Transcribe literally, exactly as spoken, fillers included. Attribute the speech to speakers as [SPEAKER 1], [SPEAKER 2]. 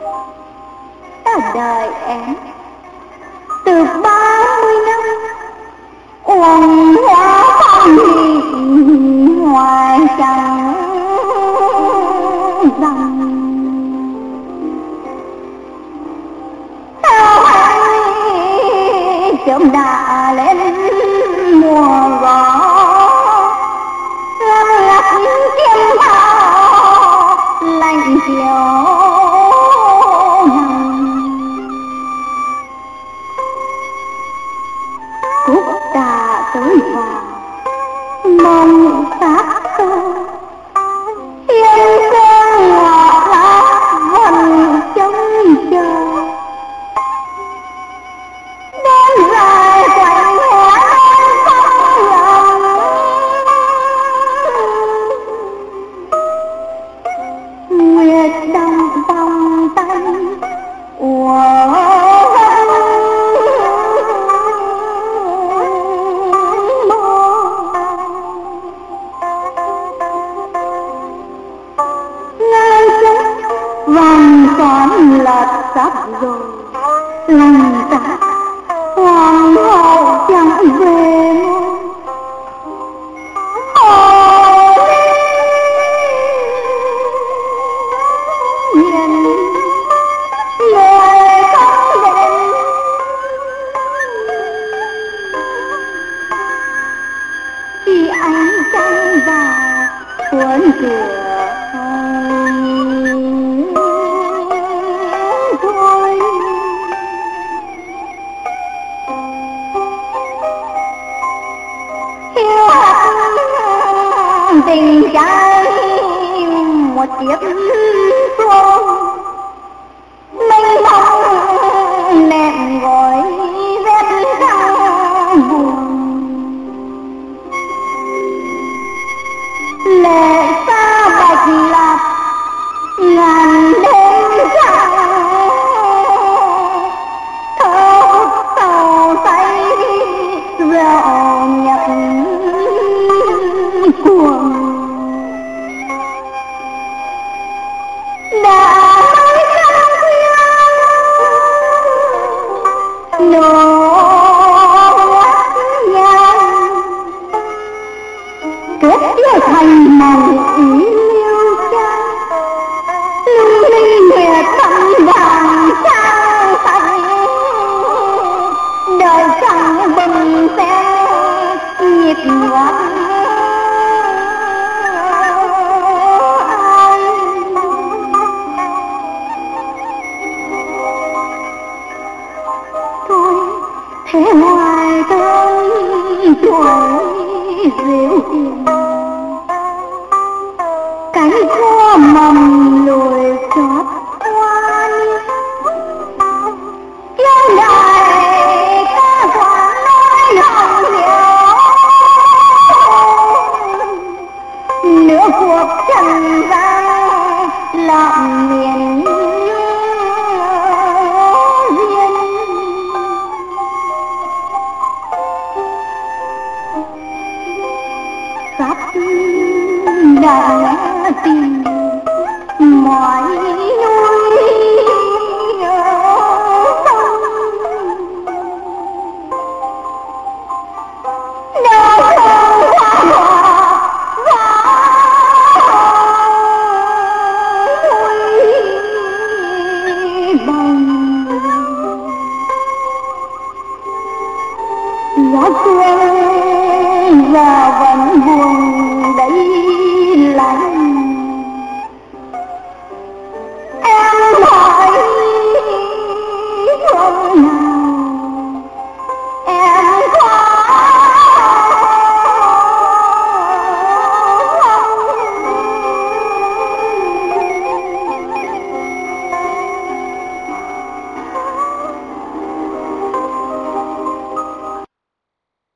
[SPEAKER 1] Ta đợi em từ ba mươi năm, uổng hoa phong nhị ngoài chẳng rằng theo anh chớm đã lên mùa gió lăn lắc kiếm thao lạnh chiều cúc ta tới vàng mong sát tơ hiên sơn ngọt lá vẫn trông chờ đêm dài quạnh hóa không lòng nguyệt đông vòng tay của vàng xoắn lật sắp rồi lòng ta hoàng hậu chẳng về nhìn người không đến khi ánh trăng vào cuốn cửa tình trái một kiếp xuông